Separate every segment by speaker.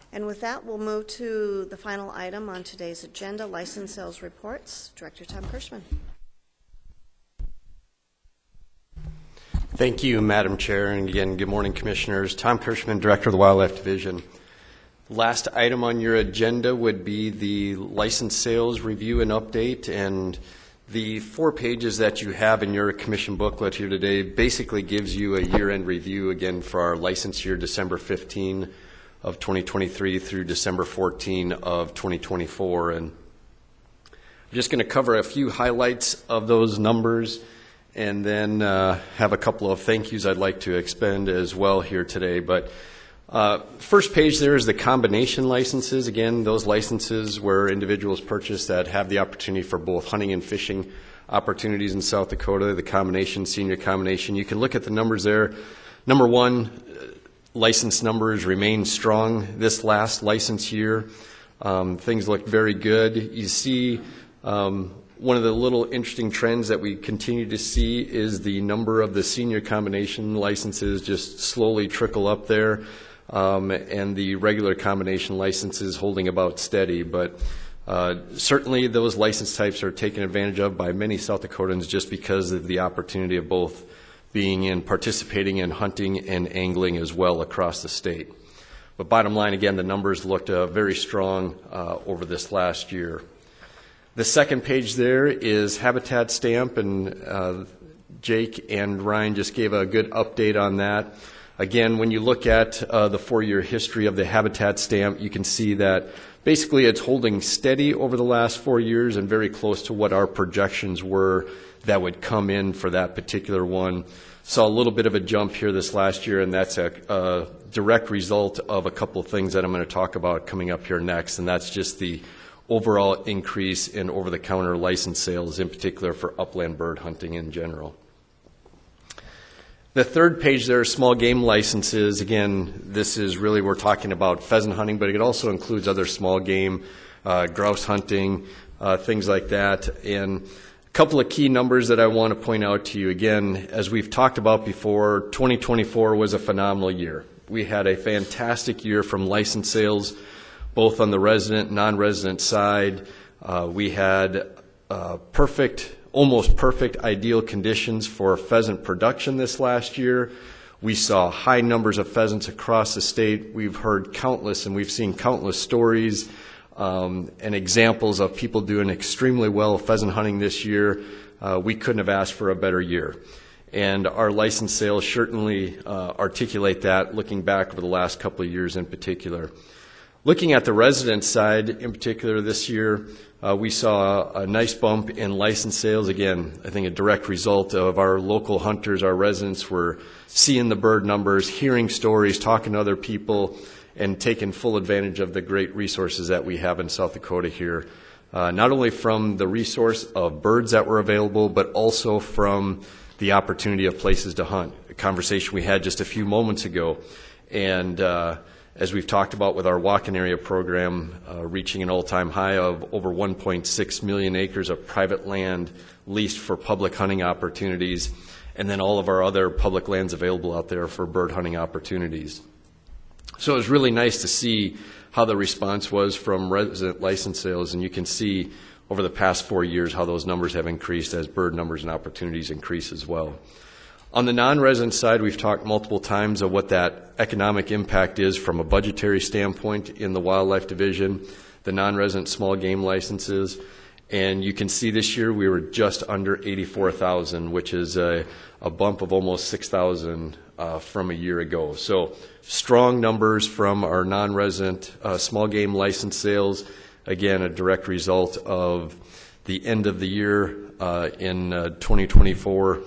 Speaker 1: And with that, we'll move to the final item on today's agenda, license sales reports. Director Tom Kirschman.
Speaker 2: Thank you, Madam Chair, and again, good morning, Commissioners. Tom Kirschman, Director of the Wildlife Division. Last item on your agenda would be the license sales review and update, and the 4 pages that you have in your commission booklet here today basically gives you a year-end review, again, for our license year, December 15 of 2023 through December 14 of 2024. And I'm just going to cover a few highlights of those numbers and then have a couple of thank yous I'd like to expend as well here today. But first page there is the combination licenses. Again, those licenses where individuals purchase that have the opportunity for both hunting and fishing opportunities in South Dakota, the combination, senior combination. You can look at the numbers there. Number one, license numbers remain strong this last license year. Things look very good. You see one of the little interesting trends that we continue to see is the number of the senior combination licenses just slowly trickle up there, and the regular combination licenses holding about steady. But certainly those license types are taken advantage of by many South Dakotans just because of the opportunity of both being in participating in hunting and angling as well across the state. But bottom line, again, the numbers looked very strong over this last year. The second page there is habitat stamp, and Jake and Ryan just gave a good update on that. Again, when you look at the 4-year history of the habitat stamp, you can see that basically it's holding steady over the last 4 years and very close to what our projections were that would come in for that particular one. Saw a little bit of a jump here this last year, and that's a direct result of a couple of things that I'm going to talk about coming up here next, and that's just the overall increase in over-the-counter license sales, in particular for upland bird hunting in general. The third page there are small game licenses. Again, this is really, we're talking about pheasant hunting, but it also includes other small game, grouse hunting, things like that. And a couple of key numbers that I want to point out to you. Again, as we've talked about before, 2024 was a phenomenal year. We had a fantastic year from license sales, both on the resident and non-resident side. We had almost perfect ideal conditions for pheasant production this last year. We saw high numbers of pheasants across the state. We've heard countless and we've seen countless stories and examples of people doing extremely well pheasant hunting this year. We couldn't have asked for a better year. And our license sales certainly articulate that, looking back over the last couple of years in particular. Looking at the resident side in particular this year, we saw a nice bump in license sales. Again, I think a direct result of our local hunters, our residents were seeing the bird numbers, hearing stories, talking to other people, and taking full advantage of the great resources that we have in South Dakota here. Not only from the resource of birds that were available, but also from the opportunity of places to hunt. A conversation we had just a few moments ago. And as we've talked about with our walk-in area program, reaching an all-time high of over 1.6 million acres of private land leased for public hunting opportunities, and then all of our other public lands available out there for bird hunting opportunities. So it was really nice to see how the response was from resident license sales, and you can see over the past 4 years how those numbers have increased as bird numbers and opportunities increase as well. On the non-resident side, we've talked multiple times of what that economic impact is from a budgetary standpoint in the Wildlife Division, the non-resident small game licenses. And you can see this year we were just under 84,000, which is a bump of almost 6,000 from a year ago. So strong numbers from our non-resident small game license sales. Again, a direct result of the end of the year in 2024.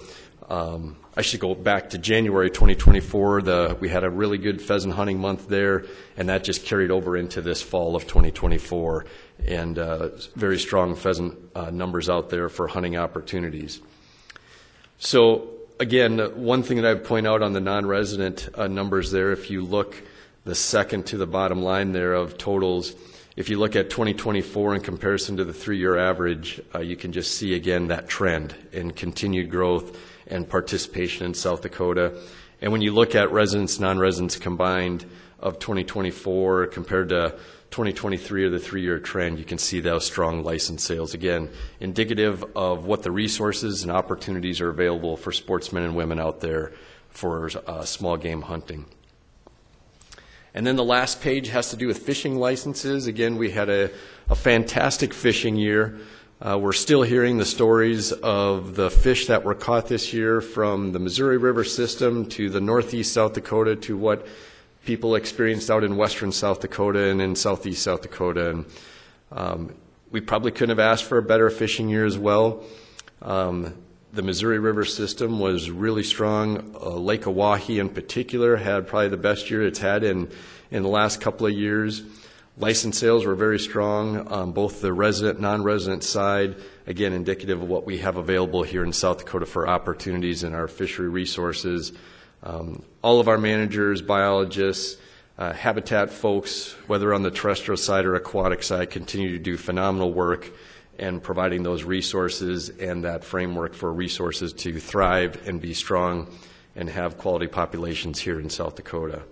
Speaker 2: I should go back to January 2024. We had a really good pheasant hunting month there, and that just carried over into this fall of 2024. And very strong pheasant numbers out there for hunting opportunities. So again, one thing that I would point out on the non-resident numbers there, if you look the second to the bottom line there of totals, if you look at 2024 in comparison to the 3-year average, you can just see again that trend in continued growth and participation in South Dakota. And when you look at residents, non-residents combined, of 2024 compared to 2023 or the 3-year trend, you can see those strong license sales. Again, indicative of what the resources and opportunities are available for sportsmen and women out there for small game hunting. And then the last page has to do with fishing licenses. Again, we had a fantastic fishing year. We're still hearing the stories of the fish that were caught this year from the Missouri River system to the northeast South Dakota to what people experienced out in western South Dakota and in southeast South Dakota. And we probably couldn't have asked for a better fishing year as well. The Missouri River system was really strong. Lake Oahe in particular had probably the best year it's had in the last couple of years. License sales were very strong on both the resident, non-resident side, again indicative of what we have available here in South Dakota for opportunities in our fishery resources. All of our managers, biologists, habitat folks, whether on the terrestrial side or aquatic side, continue to do phenomenal work and providing those resources and that framework for resources to thrive and be strong and have quality populations here in South Dakota.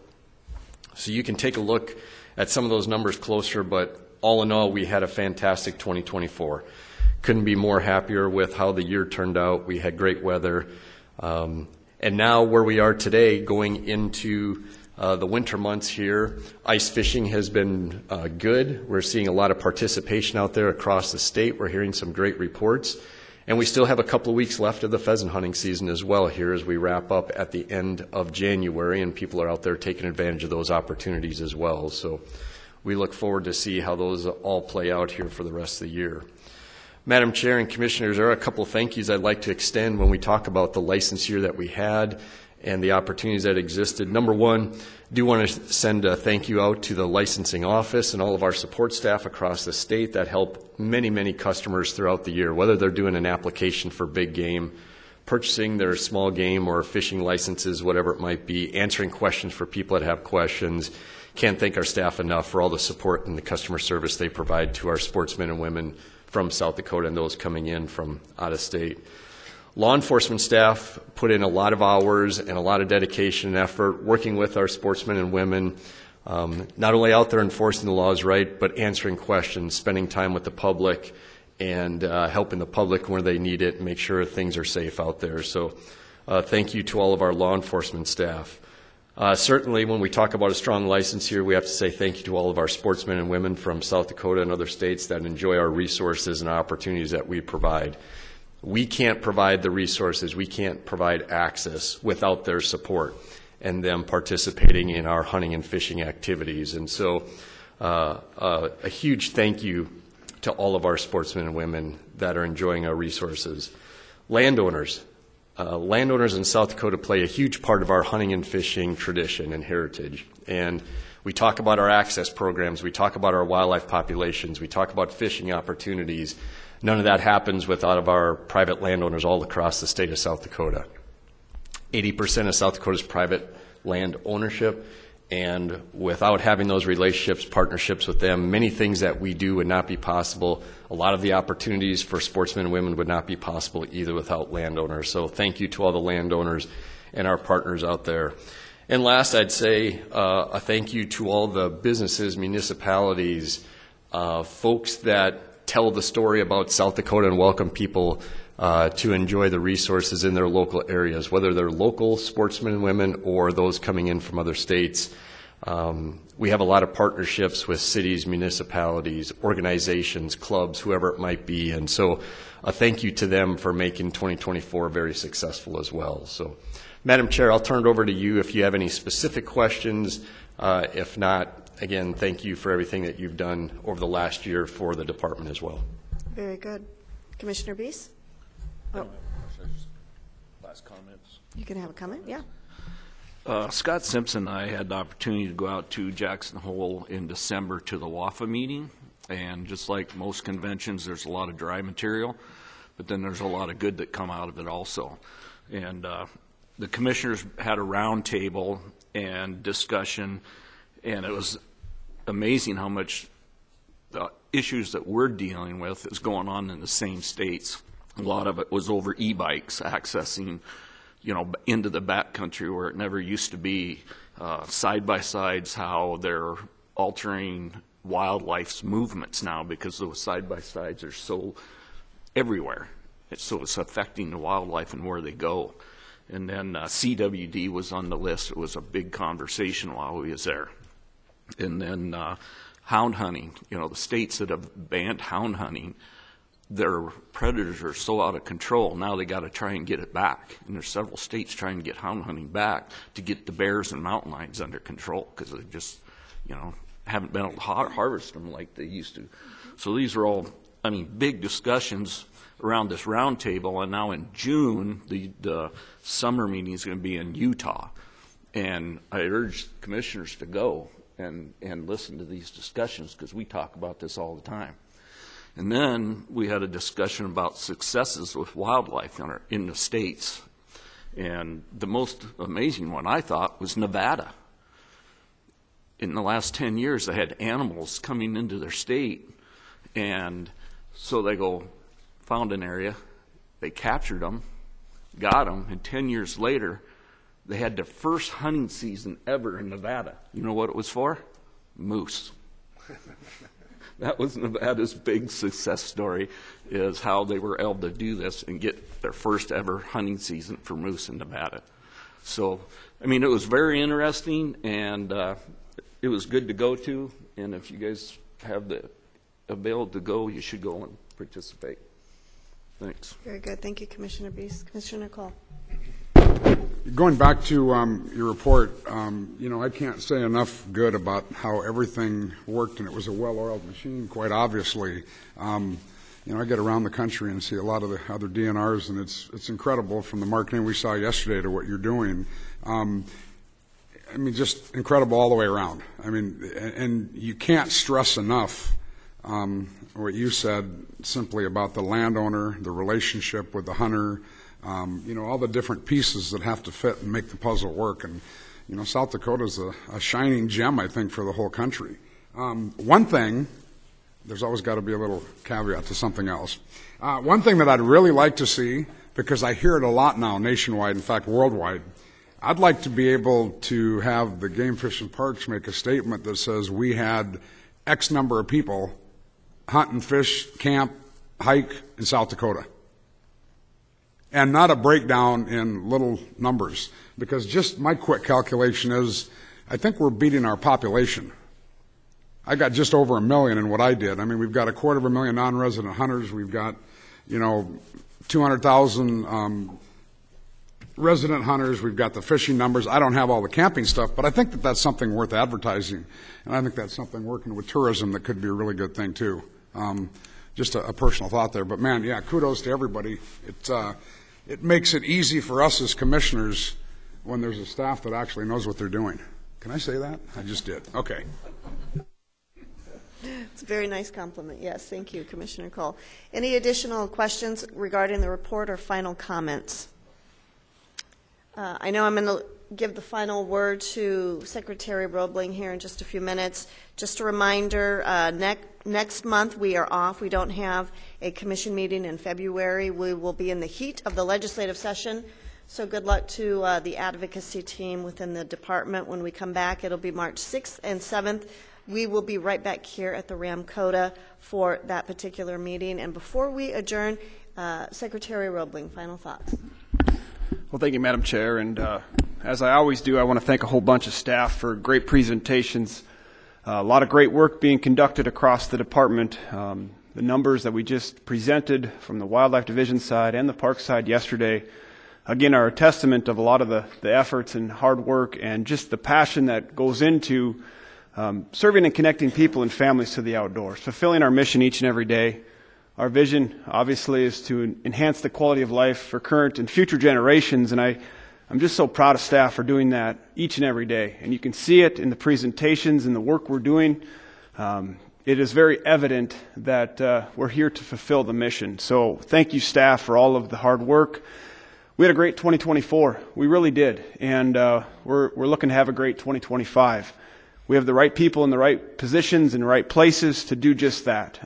Speaker 2: So you can take a look at some of those numbers closer, but all in all, we had a fantastic 2024. Couldn't be more happier with how the year turned out. We had great weather. And now where we are today, going into the winter months here, ice fishing has been good. We're seeing a lot of participation out there across the state. We're hearing some great reports. And we still have a couple of weeks left of the pheasant hunting season as well here as we wrap up at the end of January, and people are out there taking advantage of those opportunities as well. So we look forward to see how those all play out here for the rest of the year. Madam Chair and Commissioners, there are a couple of thank yous I'd like to extend when we talk about the license year that we had and the opportunities that existed. Number one, I do want to send a thank you out to the licensing office and all of our support staff across the state that help many, many customers throughout the year, whether they're doing an application for big game, purchasing their small game or fishing licenses, whatever it might be, answering questions for people that have questions. Can't thank our staff enough for all the support and the customer service they provide to our sportsmen and women from South Dakota and those coming in from out of state. Law enforcement staff put in a lot of hours and a lot of dedication and effort working with our sportsmen and women, not only out there enforcing the laws right, but answering questions, spending time with the public, and helping the public where they need it and make sure things are safe out there. So thank you to all of our law enforcement staff. Certainly, when we talk about a strong license here, we have to say thank you to all of our sportsmen and women from South Dakota and other states that enjoy our resources and opportunities that we provide. We can't provide the resources, we can't provide access without their support and them participating in our hunting and fishing activities. And so a huge thank you to all of our sportsmen and women that are enjoying our resources. Landowners. Landowners in South Dakota play a huge part of our hunting and fishing tradition and heritage. And we talk about our access programs, we talk about our wildlife populations, we talk about fishing opportunities. None of that happens without of our private landowners all across the state of South Dakota. 80% of South Dakota's private land ownership, and without having those relationships, partnerships with them, many things that we do would not be possible. A lot of the opportunities for sportsmen and women would not be possible either without landowners. So thank you to all the landowners and our partners out there. And last, I'd say a thank you to all the businesses, municipalities, folks that tell the story about South Dakota and welcome people to enjoy the resources in their local areas, whether they're local sportsmen and women or those coming in from other states. We have a lot of partnerships with cities, municipalities, organizations, clubs, whoever it might be. And so a thank you to them for making 2024 very successful as well. So, Madam Chair, I'll turn it over to you if you have any specific questions. If not, again, thank you for everything that you've done over the last year for the department as well.
Speaker 1: Very good. Commissioner Beese? Oh,
Speaker 3: Last comments.
Speaker 1: you can have a comment, yeah.
Speaker 3: Scott Simpson and I had the opportunity to go out to Jackson Hole in December to the WAFA meeting, and just like most conventions, there's a lot of dry material, but then there's a lot of good that come out of it also. And the commissioners had a round table and discussion, and it was amazing how much the issues that we're dealing with is going on in the same states. A lot of it was over e-bikes accessing, into the backcountry where it never used to be. side-by-sides, how they're altering wildlife's movements now because those side-by-sides are so everywhere. So it's affecting the wildlife and where they go. And then CWD was on the list. It was a big conversation while we was there. And then hound hunting. You know, the states that have banned hound hunting, their predators are so out of control, now they got to try and get it back. And there's several states trying to get hound hunting back to get the bears and mountain lions under control because they just, you know, haven't been able to harvest them like they used to. So these are all, I mean, big discussions around this round table. And now in June, the summer meeting is going to be in Utah. And I urge commissioners to go and listen to these discussions because we talk about this all the time. And then we had a discussion about successes with wildlife in the states. And the most amazing one, I thought, was Nevada. In the last 10 years, they had animals coming into their state. And so they found an area, they captured them, got them, and 10 years later, they had their first hunting season ever in Nevada. You know what it was for? Moose. That was Nevada's big success story, is how they were able to do this and get their first ever hunting season for moose in Nevada. So, I mean, it was very interesting, and it was good to go to. And if you guys have the ability to go, you should go and participate. Thanks.
Speaker 1: Very good. Thank you, Commissioner Beast. Commissioner Cole.
Speaker 4: Going back to your report, you know, I can't say enough good about how everything worked, and it was a well-oiled machine, quite obviously. You know, I get around the country and see a lot of the other DNRs, and it's incredible from the marketing we saw yesterday to what you're doing. I mean, just incredible all the way around. I mean, and you can't stress enough what you said simply about the landowner, the relationship with the hunter, you know, all the different pieces that have to fit and make the puzzle work. And, you know, South Dakota is a shining gem, I think, for the whole country. One thing, there's always got to be a little caveat to something else. One thing that I'd really like to see, because I hear it a lot now nationwide, in fact, worldwide, I'd like to be able to have the Game Fish and Parks make a statement that says we had X number of people hunt and fish, camp, hike in South Dakota. And not a breakdown in little numbers, because just my quick calculation is I think we're beating our population. I got just over 1 million in what I did. I mean, we've got 250,000 non-resident hunters. We've got, you know, 200,000 resident hunters. We've got the fishing numbers. I don't have all the camping stuff, but I think that that's something worth advertising. And I think that's something working with tourism that could be a really good thing, too. Just a personal thought there. But, man, yeah, kudos to everybody. It makes it easy for us as commissioners when there's a staff that actually knows what they're doing. Can I say that? I just did. Okay.
Speaker 1: It's a very nice compliment. Yes, thank you, Commissioner Cole. Any additional questions regarding the report or final comments? I know I'm going to give the final word to Secretary Roebling here in just a few minutes. Just a reminder, next month we are off. We don't have a commission meeting in February. We will be in the heat of the legislative session. So good luck to the advocacy team within the department. When we come back, it'll be March 6th and 7th. We will be right back here at the Ramkota for that particular meeting. And before we adjourn, Secretary Roebling, final thoughts.
Speaker 5: Well, thank you, Madam Chair. And as I always do, I want to thank a whole bunch of staff for great presentations. A lot of great work being conducted across the department. The numbers that we just presented from the Wildlife Division side and the Park side yesterday, again, are a testament of a lot of the efforts and hard work and just the passion that goes into serving and connecting people and families to the outdoors, fulfilling our mission each and every day. Our vision, obviously, is to enhance the quality of life for current and future generations, and I'm just so proud of staff for doing that each and every day. And you can see it in the presentations and the work we're doing. It is very evident that we're here to fulfill the mission. So thank you, staff, for all of the hard work. We had a great 2024. We really did. And we're looking to have a great 2025. We have the right people in the right positions and the right places to do just that.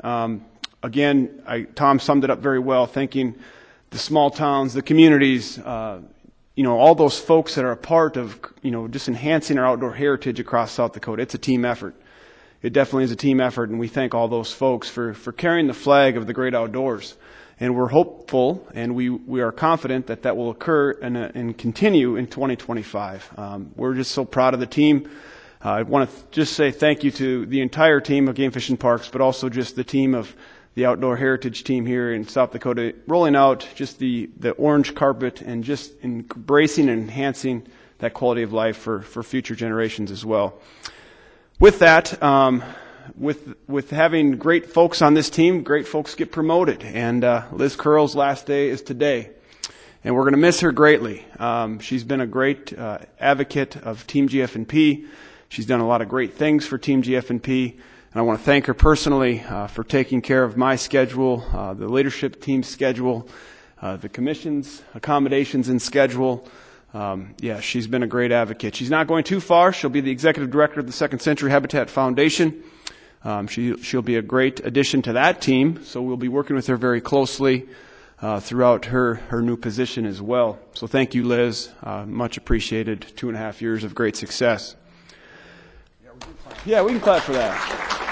Speaker 5: Again, Tom summed it up very well, thanking the small towns, the communities, all those folks that are a part of, just enhancing our outdoor heritage across South Dakota. It's a team effort. It definitely is a team effort, and we thank all those folks for carrying the flag of the great outdoors. And we're hopeful, and we are confident that will occur and continue in 2025. We're just so proud of the team. I want to just say thank you to the entire team of Game Fish and Parks, but also just the team of the Outdoor Heritage team here in South Dakota, rolling out just the orange carpet and just embracing and enhancing that quality of life for future generations as well. With that, with having great folks on this team, great folks get promoted, and Liz Curl's last day is today, and we're going to miss her greatly. She's been a great advocate of Team GF&P. She's done a lot of great things for Team GF&P, and I want to thank her personally for taking care of my schedule, the leadership team's schedule, the commission's accommodations and schedule. She's been a great advocate. She's not going too far. She'll be the executive director of the Second Century Habitat Foundation. She'll be a great addition to that team, so we'll be working with her very closely throughout her new position as well. So thank you, Liz. Much appreciated. 2.5 years of great success. Yeah, we can clap for that.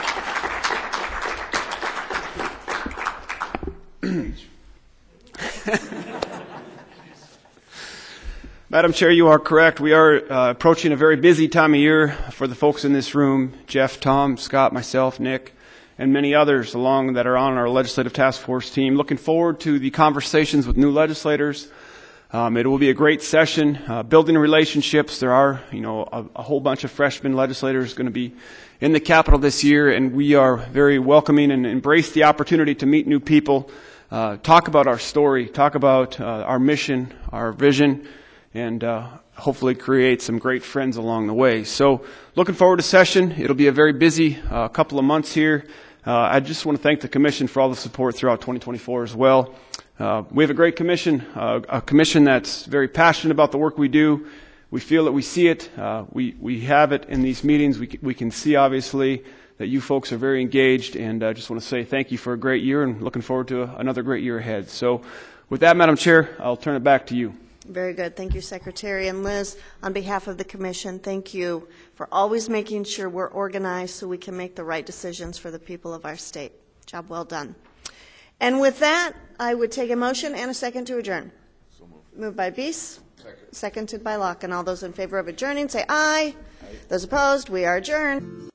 Speaker 5: Madam Chair, you are correct. We are approaching a very busy time of year for the folks in this room, Jeff, Tom, Scott, myself, Nick, and many others along that are on our legislative task force team. Looking forward to the conversations with new legislators. It will be a great session, building relationships. There are, a whole bunch of freshman legislators going to be in the Capitol this year, and we are very welcoming and embrace the opportunity to meet new people, talk about our story, talk about our mission, our vision, and hopefully create some great friends along the way. So looking forward to session. It'll be a very busy couple of months here. I just want to thank the Commission for all the support throughout 2024 as well. We have a great commission, a commission that's very passionate about the work we do. We feel that we see it. We have it in these meetings. We can see, obviously, that you folks are very engaged, and I just want to say thank you for a great year and looking forward to another great year ahead. So with that, Madam Chair, I'll turn it back to you.
Speaker 1: Very good. Thank you, Secretary. And Liz, on behalf of the Commission, thank you for always making sure we're organized so we can make the right decisions for the people of our state. Job well done. And with that, I would take a motion and a second to adjourn. So moved by Bies. Seconded by Locke. And all those in favor of adjourning say aye. Those opposed, we are adjourned.